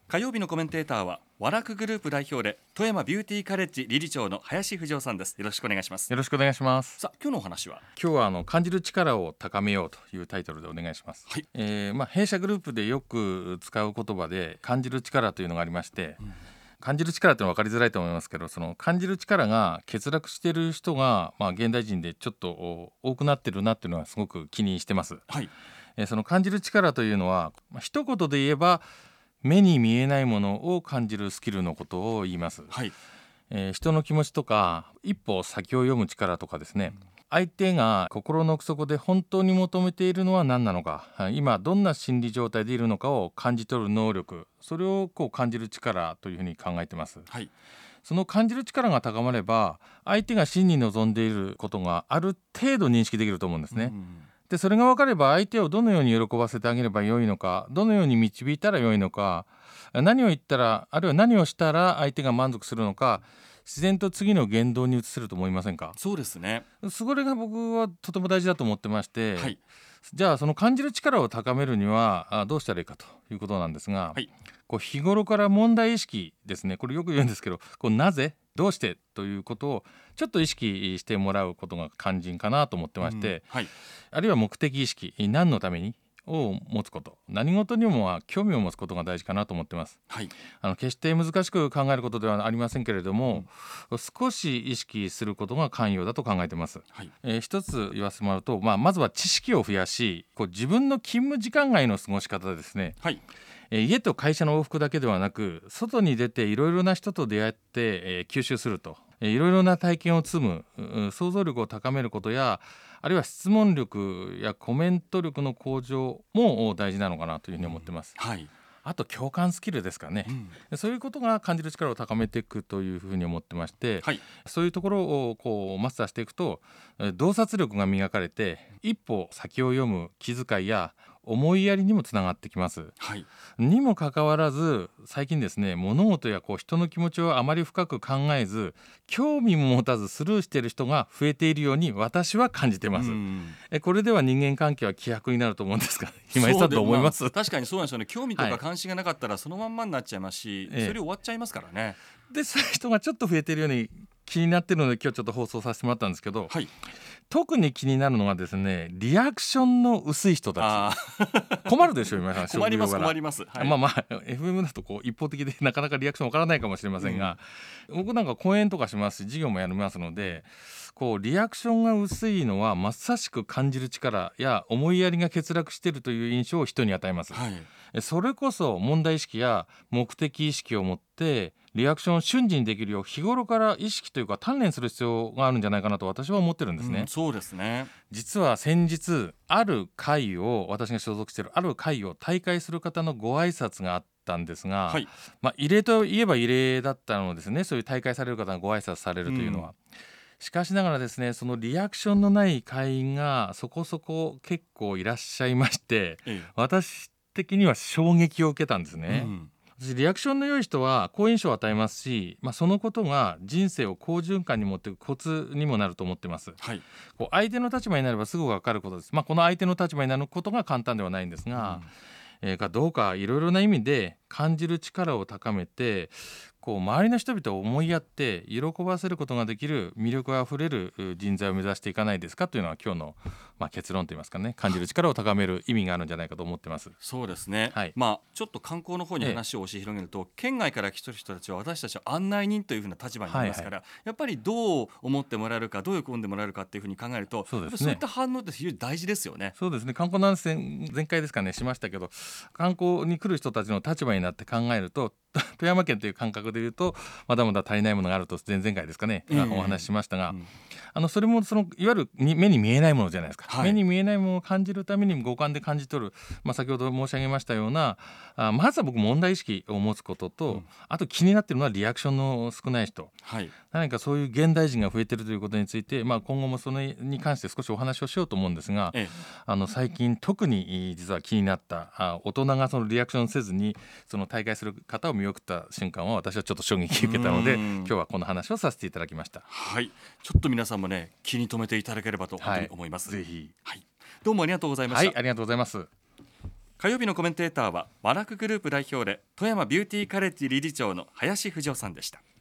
火曜日のコメンテーターはワラクグループ代表で富山ビューティーカレッジ理事長の林藤夫さんです。よろしくお願いします。 よろしくお願いします。 さあ今日のお話は今日は感じる力を高めようというタイトルでお願いします。 はい。 弊社グループでよく使う言葉で感じる力というのがありまして、感じる力というのは分かりづらいと思いますけど、その感じる力が欠落している人が、現代人でちょっと多くなってるなっていうのはすごく気にしてます。 はい。 その感じる力というのは、一言で言えば目に見えないものを感じるスキルのことを言います。 はい。 人の気持ちとか一歩先を読む力とかですね、相手が心の奥底で本当に求めているのは何なのか、今どんな心理状態でいるのかを感じ取る能力、それを感じる力というふうに考えています。 はい。 その感じる力が高まれば、相手が真に望んでいることがある程度認識できると思うんですね。でそれが分かれば、相手をどのように喜ばせてあげればよいのか、どのように導いたらよいのか、何を言ったら、あるいは何をしたら相手が満足するのか、自然と次の言動に移せると思いませんか？ そうですね。 それが僕はとても大事だと思ってまして、 はい。 じゃあその感じる力を高めるにはどうしたらいいかということなんですが、 はい。 日頃から問題意識ですね、これよく言うんですけど、なぜどうしてということをちょっと意識してもらうことが肝心かなと思ってまして、 はい。 あるいは目的意識、何のためにを持つこと、何事にも興味を持つことが大事かなと思ってます。 はい。 決して難しく考えることではありませんけれども、少し意識することが肝要だと考えています。 はい。 一つ言わせてもらうと、まずは知識を増やし、自分の勤務時間外の過ごし方ですね。 はい。 家と会社の往復だけではなく、外に出ていろいろな人と出会って、吸収すると、いろいろな体験を積む、想像力を高めることや、あるいは質問力やコメント力の向上も大事なのかなというふうに思ってます。 はい。 あと共感スキルですかね、そういうことが感じる力を高めていくというふうに思ってまして、 はい。 そういうところをマスターしていくと、洞察力が磨かれて、一歩先を読む気遣いや思いやりにもつながってきます。 はい。 にもかかわらず、最近ですね、物事や人の気持ちをあまり深く考えず、興味も持たずスルーしている人が増えているように私は感じています。これでは人間関係は希薄になると思うんですが、今井さんどう思います？ 確かにそうなんですよね。興味とか関心がなかったらそのまんまになっちゃいますし、それで終わっちゃいますからね。 でそういう人がちょっと増えているように気になっているので、今日ちょっと放送させてもらったんですけど、 はい。 特に気になるのがですね、リアクションの薄い人たち。困るでしょ今さん。 困ります職業柄困ります。はい。 FM だと一方的でなかなかリアクションわからないかもしれませんが、僕なんか講演とかしますし、授業もやりますので、リアクションが薄いのはまさしく感じる力や思いやりが欠落しているという印象を人に与えます。 はい。 それこそ問題意識や目的意識を持ってリアクションを瞬時にできるよう、日頃から意識というか鍛錬する必要があるんじゃないかなと私は思ってるんですね。 そうですね。 実は先日、私が所属しているある会を退会する方のご挨拶があったんですが、 はい。 異例といえば異例だったのですね。そういう退会される方がご挨拶されるというのは、しかしながらですね、そのリアクションのない会員がそこそこ結構いらっしゃいまして、私的には衝撃を受けたんですね。私リアクションの良い人は好印象を与えますし、そのことが人生を好循環に持っていくコツにもなると思ってます。 はい。 相手の立場になればすぐ分かることです。この相手の立場になることが簡単ではないんですが、どうかいろいろな意味で感じる力を高めて、周りの人々を思いやって喜ばせることができる魅力あふれる人材を目指していかないですかというのは今日の結論といいますかね、感じる力を高める意味があるんじゃないかと思ってます。 そうですね。 はい。 ちょっと観光の方に話を押し広げると、県外から来てる人たちは私たちは案内人というふうな立場になりますから、やっぱりどう思ってもらえるか、どう喜んでもらえるかっていうふうに考えると、 そうですね、 そういった反応って非常に大事ですよね。 そうですね。観光の話前回ですかねしましたけど、観光に来る人たちの立場になって考えると、富山県という感覚でいうとまだまだ足りないものがあると前々回ですかね、お話ししましたが、それもいわゆる目に見えないものじゃないですか、目に見えないものを感じるために五感で感じ取る、先ほど申し上げましたような、まずは僕問題意識を持つことと、あと気になっているのはリアクションの少ない人、何かそういう現代人が増えているということについて、今後もそれに関して少しお話をしようと思うんですが、最近特に実は気になった大人がそのリアクションせずにその大会する方を見送った瞬間は、私はちょっと衝撃を受けたので、今日はこの話をさせていただきました。 はい、ちょっと皆さんもね気に留めていただければと本当に思います。 ぜひ。 どうもありがとうございました。 ありがとうございます。 火曜日のコメンテーターはワラクグループ代表で富山ビューティーカレッジ理事長の林藤夫さんでした。